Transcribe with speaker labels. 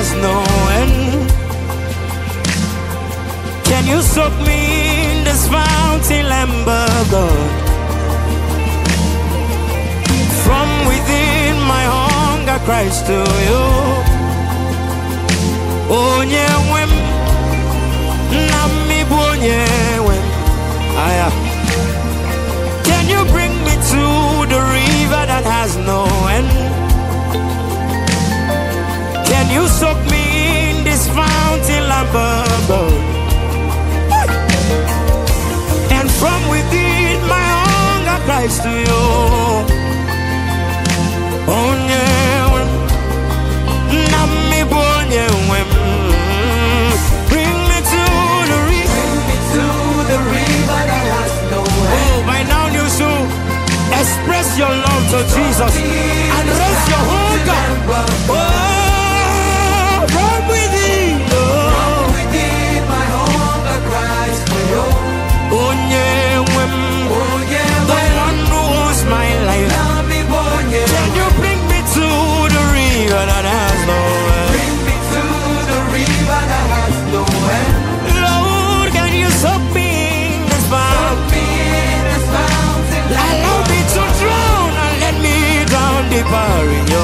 Speaker 1: has no end. Can you soak me in this fountain, Lamb of God? From within my hunger cries to you. Onye wem, nami bonye wem. Aya. Can you bring me to the river that has no end? Can you soak me in this fountain, Lamb of God? And from within my hunger cries to you. Onye wem, nami bonye wem. Bring me to the river.
Speaker 2: Bring me to the river that has no end.
Speaker 1: Oh, by now you should express your love to Jesus and raise your hunger. Oh, from within.
Speaker 2: From within my hunger cries for you.
Speaker 1: Onye wem, the one who owns my life.
Speaker 2: Nami bonye.
Speaker 1: Can you bring me to the river that has no end?
Speaker 2: Bring me to the river that has no end.
Speaker 1: Lord, can you soak me in this fountain?
Speaker 2: Soak me in this fountain.
Speaker 1: Allow me to drown and let me drown deeper in